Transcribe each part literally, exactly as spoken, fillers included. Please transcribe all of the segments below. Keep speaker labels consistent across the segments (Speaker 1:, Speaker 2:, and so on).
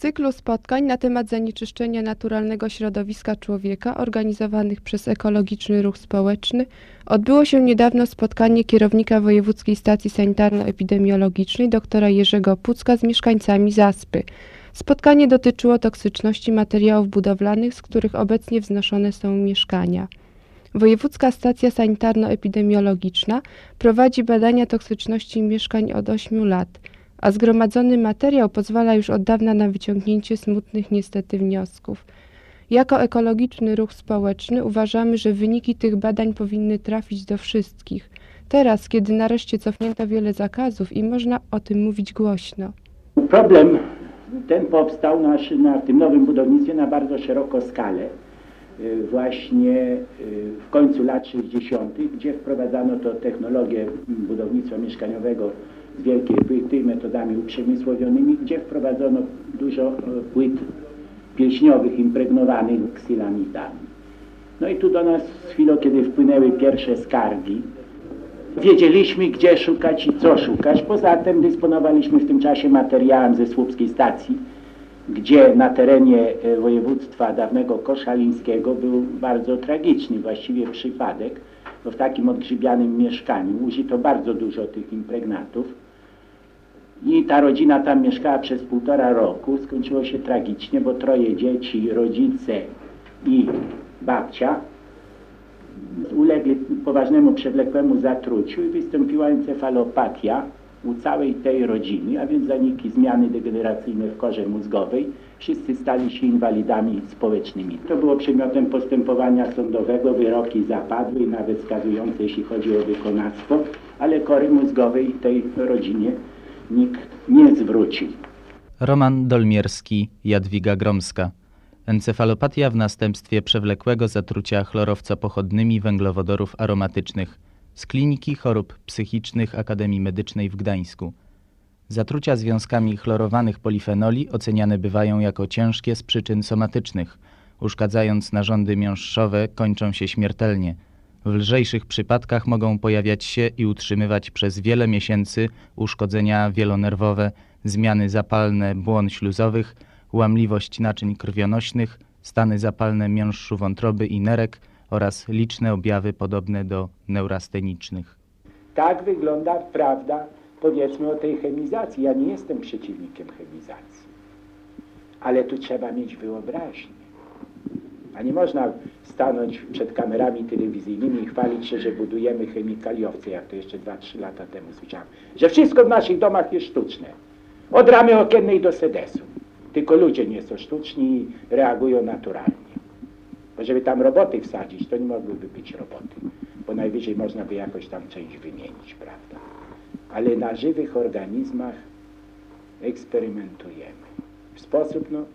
Speaker 1: cyklu spotkań na temat zanieczyszczenia naturalnego środowiska człowieka organizowanych przez Ekologiczny Ruch Społeczny odbyło się niedawno spotkanie kierownika Wojewódzkiej Stacji Sanitarno-Epidemiologicznej doktora Jerzego Pucka z mieszkańcami Zaspy. Spotkanie dotyczyło toksyczności materiałów budowlanych, z których obecnie wznoszone są mieszkania. Wojewódzka Stacja Sanitarno-Epidemiologiczna prowadzi badania toksyczności mieszkań od ośmiu lat, a zgromadzony materiał pozwala już od dawna na wyciągnięcie smutnych niestety wniosków. Jako Ekologiczny Ruch Społeczny uważamy, że wyniki tych badań powinny trafić do wszystkich. Teraz, kiedy nareszcie cofnięto wiele zakazów i można o tym mówić głośno.
Speaker 2: Problem ten powstał na, na, w tym nowym budownictwie na bardzo szeroką skalę. Właśnie w końcu lat sześćdziesiątych, gdzie wprowadzano to technologię budownictwa mieszkaniowego z wielkiej płyty metodami uprzemysłowionymi, gdzie wprowadzono dużo płyt pilśniowych impregnowanych ksylamidami. No i tu do nas z chwilą, kiedy wpłynęły pierwsze skargi, wiedzieliśmy, gdzie szukać i co szukać. Poza tym dysponowaliśmy w tym czasie materiałem ze Słupskiej Stacji, gdzie na terenie województwa dawnego koszalińskiego był bardzo tragiczny właściwie przypadek, bo w takim odgrzybianym mieszkaniu użyto bardzo dużo tych impregnatów i ta rodzina tam mieszkała przez półtora roku. Skończyło się tragicznie, bo troje dzieci, rodzice i babcia ulegli poważnemu przewlekłemu zatruciu i wystąpiła encefalopatia u całej tej rodziny, a więc zaniki zmiany degeneracyjne w korze mózgowej. Wszyscy stali się inwalidami społecznymi. To było przedmiotem postępowania sądowego, wyroki zapadły i nawet skazujące, jeśli chodzi o wykonawstwo, ale kory mózgowej tej rodzinie nikt nie zwrócił.
Speaker 3: Roman Dolmierski, Jadwiga Gromska. Encefalopatia w następstwie przewlekłego zatrucia chlorowcopochodnymi węglowodorów aromatycznych z Kliniki Chorób Psychicznych Akademii Medycznej w Gdańsku. Zatrucia związkami chlorowanych polifenoli oceniane bywają jako ciężkie z przyczyn somatycznych. Uszkadzając narządy miąższowe, kończą się śmiertelnie. W lżejszych przypadkach mogą pojawiać się i utrzymywać przez wiele miesięcy uszkodzenia wielonerwowe, zmiany zapalne błon śluzowych, łamliwość naczyń krwionośnych, stany zapalne miąższu wątroby i nerek oraz liczne objawy podobne do neurastenicznych.
Speaker 2: Tak wygląda prawda, powiedzmy, o tej chemizacji. Ja nie jestem przeciwnikiem chemizacji, ale tu trzeba mieć wyobraźnię. A nie można stanąć przed kamerami telewizyjnymi i chwalić się, że budujemy chemikaliowce, jak to jeszcze dwa trzy lata temu słyszałem, że wszystko w naszych domach jest sztuczne. Od ramy okiennej do sedesu. Tylko ludzie nie są sztuczni i reagują naturalnie. Bo żeby tam roboty wsadzić, to nie mogłyby być roboty, bo najwyżej można by jakoś tam część wymienić, prawda? Ale na żywych organizmach eksperymentujemy. W sposób, no,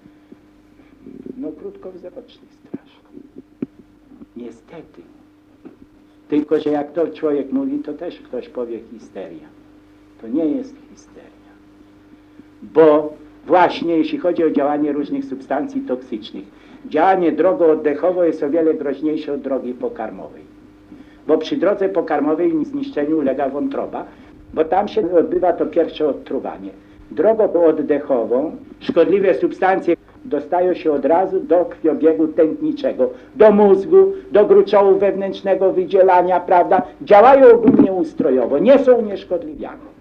Speaker 2: no krótkowzroczny strasznie. Niestety. Tylko, że jak to człowiek mówi, to też ktoś powie histeria. To nie jest histeria. Bo właśnie jeśli chodzi o działanie różnych substancji toksycznych, działanie drogą oddechową jest o wiele groźniejsze od drogi pokarmowej. Bo przy drodze pokarmowej zniszczeniu ulega wątroba, bo tam się odbywa to pierwsze odtruwanie. Drogą oddechową szkodliwe substancje dostają się od razu do krwiobiegu tętniczego, do mózgu, do gruczołu wewnętrznego wydzielania, prawda? Działają ogólnie ustrojowo, nie są unieszkodliwiane.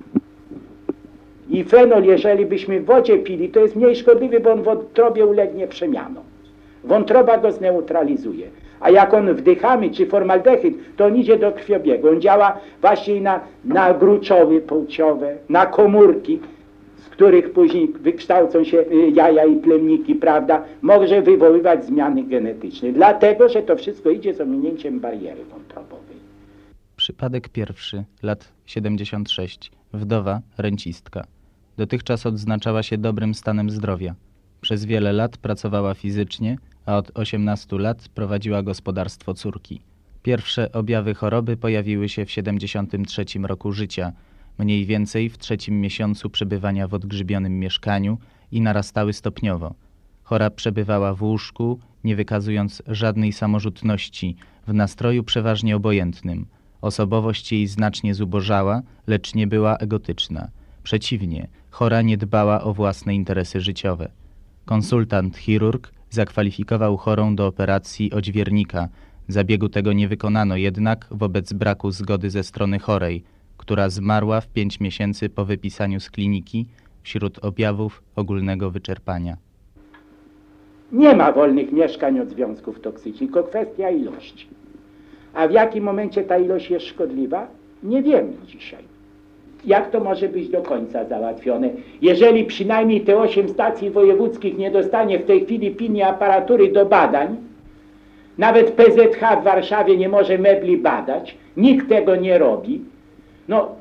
Speaker 2: I fenol, jeżeli byśmy w wodzie pili, to jest mniej szkodliwy, bo on w wątrobie ulegnie przemianom. Wątroba go zneutralizuje. A jak on wdychamy, czy formaldehyd, to on idzie do krwiobiegu. On działa właśnie na, na gruczoły płciowe, na komórki, z których później wykształcą się jaja i plemniki, prawda? Może wywoływać zmiany genetyczne. Dlatego, że to wszystko idzie z ominięciem bariery wątrobowej.
Speaker 3: Przypadek pierwszy, lat siedemdziesiąt sześć. Wdowa, rencistka. Dotychczas odznaczała się dobrym stanem zdrowia. Przez wiele lat pracowała fizycznie, a od osiemnastu lat prowadziła gospodarstwo córki. Pierwsze objawy choroby pojawiły się w siedemdziesiątym trzecim roku życia, mniej więcej w trzecim miesiącu przebywania w odgrzybionym mieszkaniu i narastały stopniowo. Chora przebywała w łóżku, nie wykazując żadnej samorzutności, w nastroju przeważnie obojętnym. Osobowość jej znacznie zubożała, lecz nie była egotyczna. Przeciwnie, Chora nie dbała o własne interesy życiowe. Konsultant chirurg zakwalifikował chorą do operacji odźwiernika. Zabiegu tego nie wykonano jednak wobec braku zgody ze strony chorej, która zmarła w pięć miesięcy po wypisaniu z kliniki wśród objawów ogólnego wyczerpania.
Speaker 2: Nie ma wolnych mieszkań od związków toksycznych, tylko kwestia ilości. A w jakim momencie ta ilość jest szkodliwa? Nie wiemy dzisiaj. Jak to może być do końca załatwione? Jeżeli przynajmniej te osiem stacji wojewódzkich nie dostanie w tej chwili pilnie aparatury do badań, nawet P Z H w Warszawie nie może mebli badać, nikt tego nie robi. No,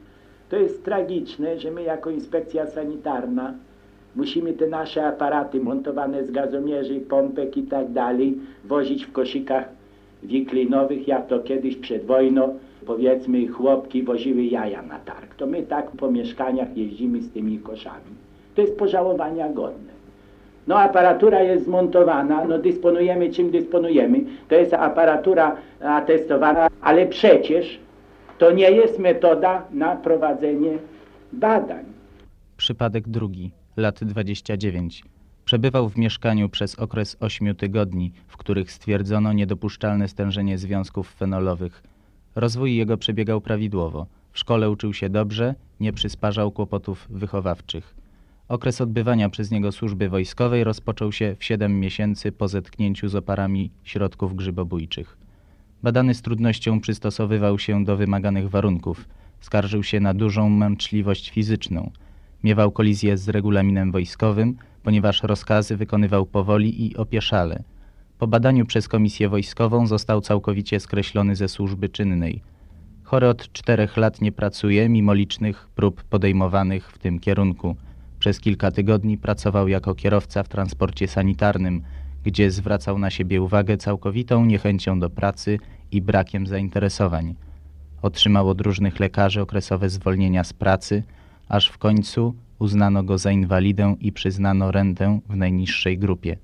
Speaker 2: to jest tragiczne, że my jako inspekcja sanitarna musimy te nasze aparaty montowane z gazomierzy, pompek i tak dalej wozić w koszykach wiklinowych, jak to kiedyś przed wojną, powiedzmy, chłopki woziły jaja na targ. To my tak po mieszkaniach jeździmy z tymi koszami. To jest pożałowania godne. No aparatura jest zmontowana, no dysponujemy czym dysponujemy. To jest aparatura atestowana, ale przecież to nie jest metoda na prowadzenie badań.
Speaker 3: Przypadek drugi, lat dwadzieścia dziewięć. Przebywał w mieszkaniu przez okres ośmiu tygodni, w których stwierdzono niedopuszczalne stężenie związków fenolowych. Rozwój jego przebiegał prawidłowo. W szkole uczył się dobrze, nie przysparzał kłopotów wychowawczych. Okres odbywania przez niego służby wojskowej rozpoczął się w siedem miesięcy po zetknięciu z oparami środków grzybobójczych. Badany z trudnością przystosowywał się do wymaganych warunków. Skarżył się na dużą męczliwość fizyczną. Miewał kolizję z regulaminem wojskowym, ponieważ rozkazy wykonywał powoli i opieszale. Po badaniu przez komisję wojskową został całkowicie skreślony ze służby czynnej. Chory od czterech lat nie pracuje, mimo licznych prób podejmowanych w tym kierunku. Przez kilka tygodni pracował jako kierowca w transporcie sanitarnym, gdzie zwracał na siebie uwagę całkowitą niechęcią do pracy i brakiem zainteresowań. Otrzymał od różnych lekarzy okresowe zwolnienia z pracy, aż w końcu uznano go za inwalidę i przyznano rentę w najniższej grupie.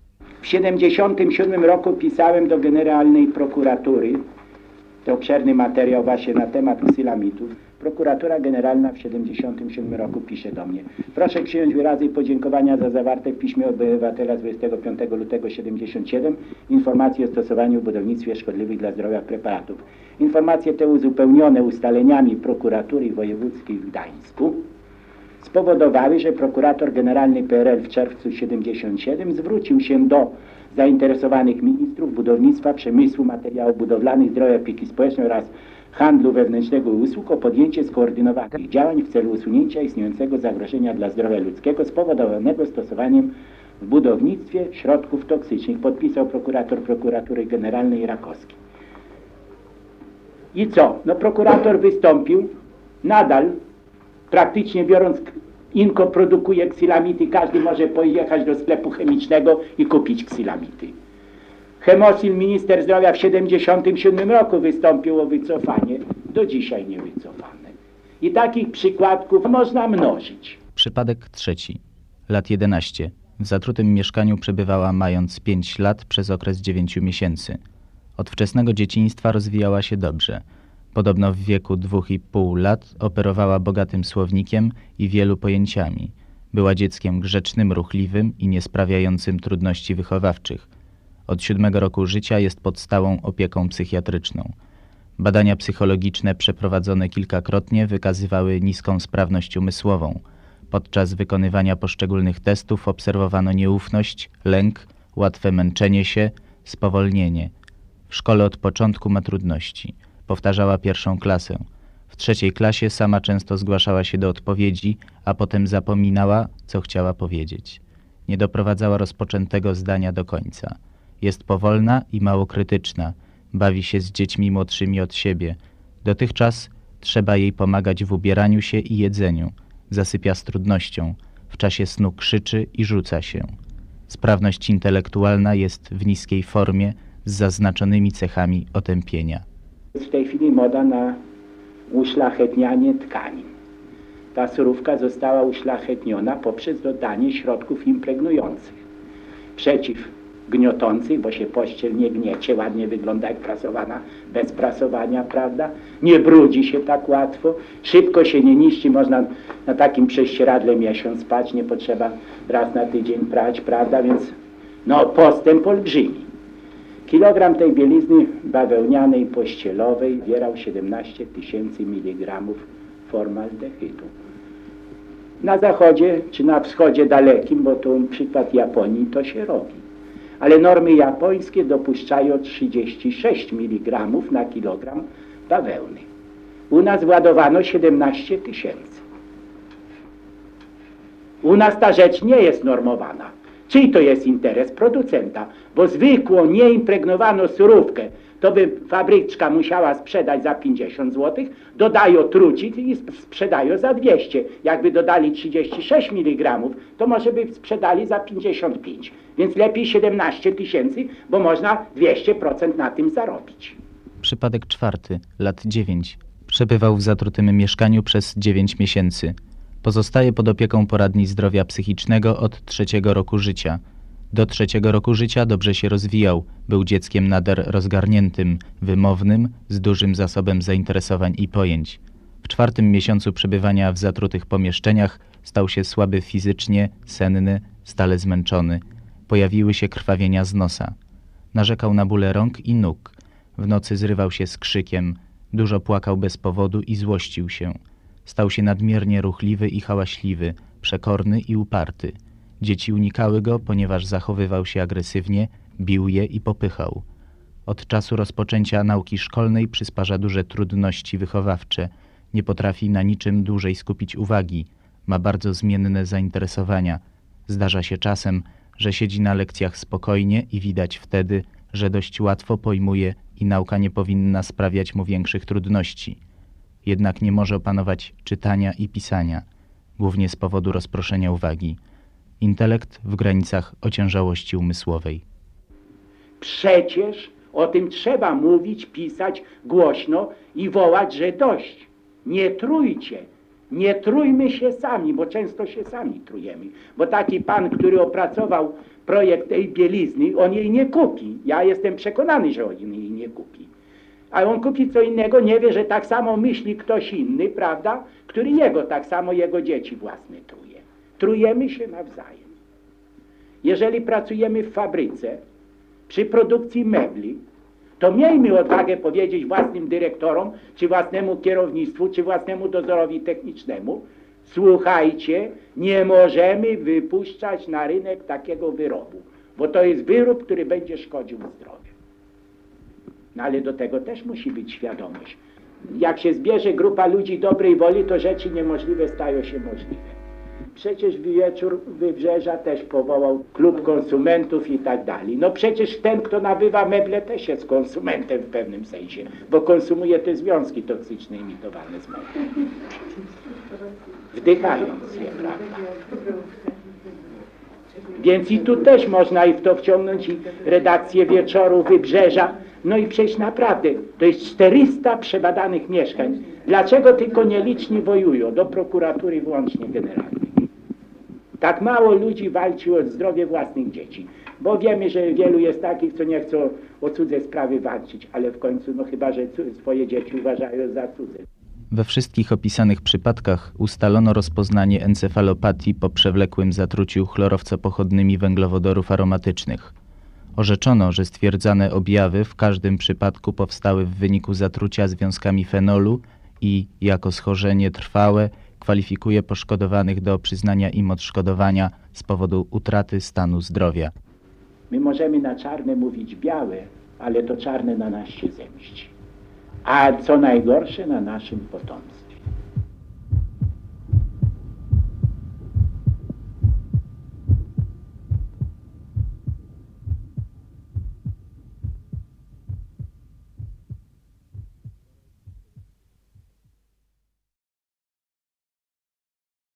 Speaker 2: W siedemdziesiątym siódmym roku pisałem do Generalnej Prokuratury, to obszerny materiał właśnie na temat ksylamitów. Prokuratura Generalna w siedemdziesiątym siódmym roku pisze do mnie: proszę przyjąć wyrazy podziękowania za zawarte w piśmie obywatela z dwudziestego piątego lutego siedemdziesiątego siódmego informacje o stosowaniu w budownictwie szkodliwych dla zdrowia preparatów. Informacje te uzupełnione ustaleniami prokuratury wojewódzkiej w Gdańsku spowodowały, że prokurator generalny P R L w czerwcu siedemdziesiątego siódmego zwrócił się do zainteresowanych ministrów budownictwa, przemysłu, materiałów budowlanych, zdrowia, opieki społecznej oraz handlu wewnętrznego i usług o podjęcie skoordynowanych działań w celu usunięcia istniejącego zagrożenia dla zdrowia ludzkiego spowodowanego stosowaniem w budownictwie środków toksycznych. Podpisał prokurator Prokuratury Generalnej Rakowski. I co? No prokurator wystąpił, nadal praktycznie biorąc Inko produkuje ksylamity, każdy może pojechać do sklepu chemicznego i kupić ksylamity. Chemosil, minister zdrowia w siedemdziesiątym siódmym roku wystąpił o wycofanie, do dzisiaj nie wycofane. I takich przykładków można mnożyć.
Speaker 3: Przypadek trzeci, lat jedenaście. W zatrutym mieszkaniu przebywała mając pięć lat przez okres dziewięciu miesięcy. Od wczesnego dzieciństwa rozwijała się dobrze. Podobno w wieku dwóch i pół lat operowała bogatym słownikiem i wielu pojęciami. Była dzieckiem grzecznym, ruchliwym i nie sprawiającym trudności wychowawczych. Od siódmego roku życia jest pod stałą opieką psychiatryczną. Badania psychologiczne przeprowadzone kilkakrotnie wykazywały niską sprawność umysłową. Podczas wykonywania poszczególnych testów obserwowano nieufność, lęk, łatwe męczenie się, spowolnienie. W szkole od początku ma trudności. Powtarzała pierwszą klasę. W trzeciej klasie sama często zgłaszała się do odpowiedzi, a potem zapominała, co chciała powiedzieć. Nie doprowadzała rozpoczętego zdania do końca. Jest powolna i mało krytyczna. Bawi się z dziećmi młodszymi od siebie. Dotychczas trzeba jej pomagać w ubieraniu się i jedzeniu. Zasypia z trudnością. W czasie snu krzyczy i rzuca się. Sprawność intelektualna jest w niskiej formie z zaznaczonymi cechami otępienia.
Speaker 2: Jest w tej chwili moda na uszlachetnianie tkanin. Ta surówka została uszlachetniona poprzez dodanie środków impregnujących przeciw gniotących, bo się pościel nie gniecie, ładnie wygląda jak prasowana, bez prasowania, prawda? Nie brudzi się tak łatwo, szybko się nie niszczy, można na takim prześcieradle miesiąc spać, nie potrzeba raz na tydzień prać, prawda? Więc no postęp olbrzymi. Kilogram tej bielizny bawełnianej pościelowej zawierał siedemnaście tysięcy miligramów formaldehydu. Na zachodzie czy na wschodzie dalekim, bo to przykład Japonii, to się robi. Ale normy japońskie dopuszczają trzydzieści sześć miligramów na kilogram bawełny. U nas władowano siedemnaście tysięcy. U nas ta rzecz nie jest normowana. Czyj to jest interes? Producenta. Bo zwykłą, nieimpregnowaną surówkę to by fabryczka musiała sprzedać za pięćdziesiąt złotych, dodają trucizn i sprzedają za dwieście. Jakby dodali trzydzieści sześć miligramów, to może by sprzedali za pięćdziesiąt pięć. Więc lepiej siedemnaście tysięcy, bo można dwieście procent na tym zarobić.
Speaker 3: Przypadek czwarty, lat dziewięć. Przebywał w zatrutym mieszkaniu przez dziewięć miesięcy. Pozostaje pod opieką poradni zdrowia psychicznego od trzeciego roku życia. Do trzeciego roku życia dobrze się rozwijał, był dzieckiem nader rozgarniętym, wymownym, z dużym zasobem zainteresowań i pojęć. W czwartym miesiącu przebywania w zatrutych pomieszczeniach stał się słaby fizycznie, senny, stale zmęczony. Pojawiły się krwawienia z nosa. Narzekał na bóle rąk i nóg. W nocy zrywał się z krzykiem, dużo płakał bez powodu i złościł się. Stał się nadmiernie ruchliwy i hałaśliwy, przekorny i uparty. Dzieci unikały go, ponieważ zachowywał się agresywnie, bił je i popychał. Od czasu rozpoczęcia nauki szkolnej przysparza duże trudności wychowawcze. Nie potrafi na niczym dłużej skupić uwagi. Ma bardzo zmienne zainteresowania. Zdarza się czasem, że siedzi na lekcjach spokojnie i widać wtedy, że dość łatwo pojmuje i nauka nie powinna sprawiać mu większych trudności. Jednak nie może opanować czytania i pisania, głównie z powodu rozproszenia uwagi. Intelekt w granicach ociężałości umysłowej.
Speaker 2: Przecież o tym trzeba mówić, pisać głośno i wołać, że dość. Nie trójcie. Nie trójmy się sami, bo często się sami trujemy. Bo taki pan, który opracował projekt tej bielizny, on jej nie kupi. Ja jestem przekonany, że on jej nie kupi. A on kupi co innego, nie wie, że tak samo myśli ktoś inny, prawda? Który jego, tak samo jego dzieci własne truje. Trujemy się nawzajem. Jeżeli pracujemy w fabryce, przy produkcji mebli, to miejmy odwagę powiedzieć własnym dyrektorom, czy własnemu kierownictwu, czy własnemu dozorowi technicznemu: słuchajcie, nie możemy wypuszczać na rynek takiego wyrobu, bo to jest wyrób, który będzie szkodził zdrowiu. No ale do tego też musi być świadomość. Jak się zbierze grupa ludzi dobrej woli, to rzeczy niemożliwe stają się możliwe. Przecież wieczór Wybrzeża też powołał klub konsumentów i tak dalej. No przecież ten, kto nabywa meble, też jest konsumentem w pewnym sensie, bo konsumuje te związki toksyczne imitowane z meblem. Wdychając je, prawda? Więc i tu też można i w to wciągnąć i redakcję Wieczoru Wybrzeża. No i przecież naprawdę, to jest czterysta przebadanych mieszkań. Dlaczego tylko nieliczni wojują? Do prokuratury włącznie generalnej. Tak mało ludzi walczy o zdrowie własnych dzieci. Bo wiemy, że wielu jest takich, co nie chcą o cudze sprawy walczyć, ale w końcu, no chyba, że swoje dzieci uważają za cudze.
Speaker 3: We wszystkich opisanych przypadkach ustalono rozpoznanie encefalopatii po przewlekłym zatruciu chlorowcopochodnymi węglowodorów aromatycznych. Orzeczono, że stwierdzane objawy w każdym przypadku powstały w wyniku zatrucia związkami fenolu i jako schorzenie trwałe kwalifikuje poszkodowanych do przyznania im odszkodowania z powodu utraty stanu zdrowia.
Speaker 2: My możemy na czarne mówić białe, ale to czarne na nas się zemści. A co najgorsze, na naszym potomstwie.